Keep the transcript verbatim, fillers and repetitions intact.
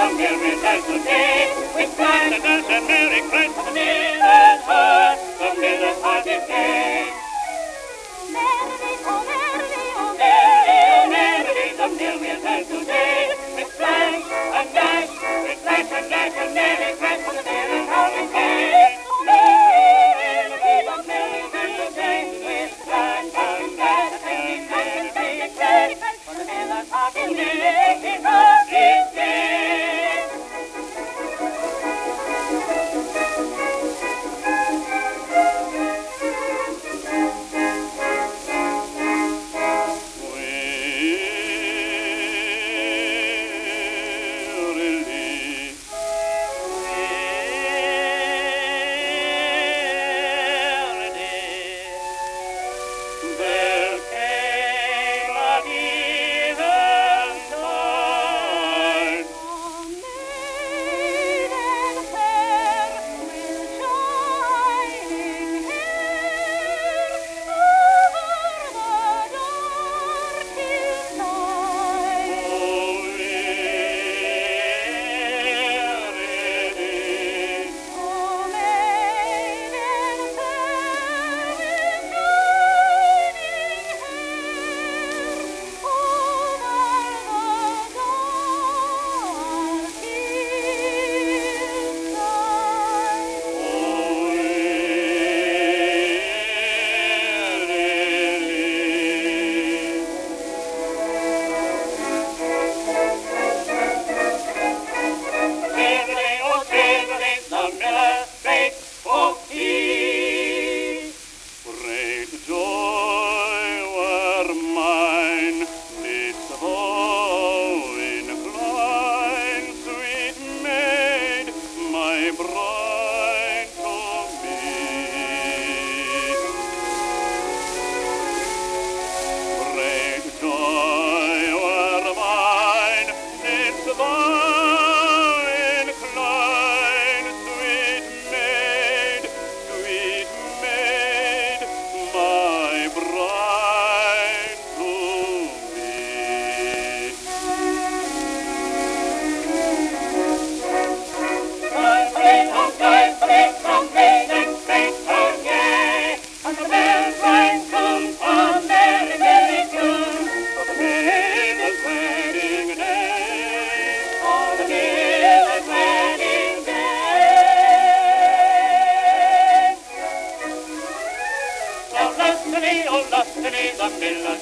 the miller's has the day. With grand and dance and merry Christmas, the miller's heart, the miller's heart is gay. Merrily, oh merrily, oh merrily, oh merrily, the miller's has the day. With flash and dash, with flash and dash and merry Christmas, the miller's heart is gay. Merrily, the miller's has the day. With flash and dash and merry Christmas, the miller's heart is gay. Heart is gay. Lustily, oh lustily, the miller